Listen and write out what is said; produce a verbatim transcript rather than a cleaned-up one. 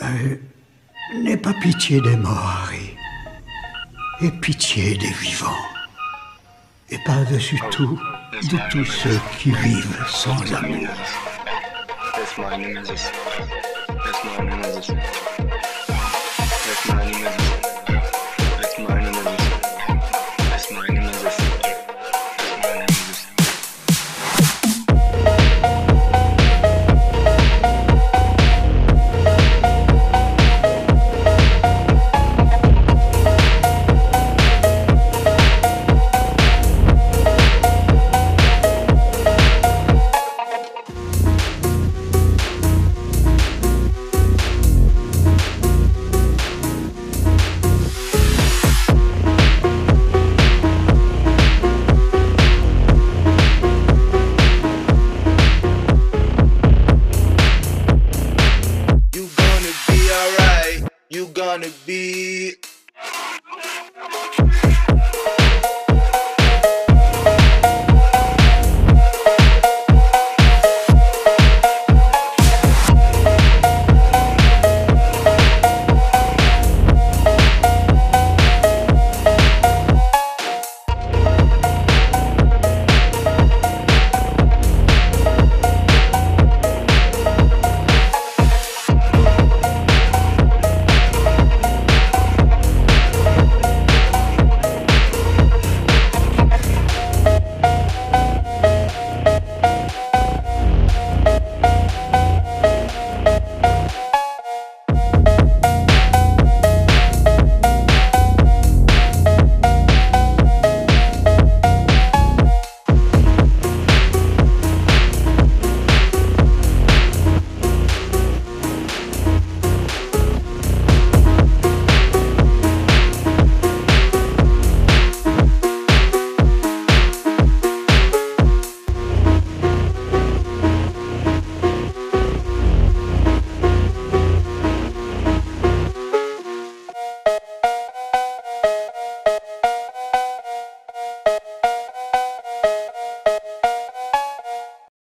Euh, N'aie pas pitié des morts, Harry. Aie pitié des vivants. Et par-dessus tout, de tous ceux qui vivent sans amour. That's my nemesis. That's my nemesis. That's my nemesis. That's my nemesis. That's my nemesis. That's my nemesis. You gonna be alright. You gonna be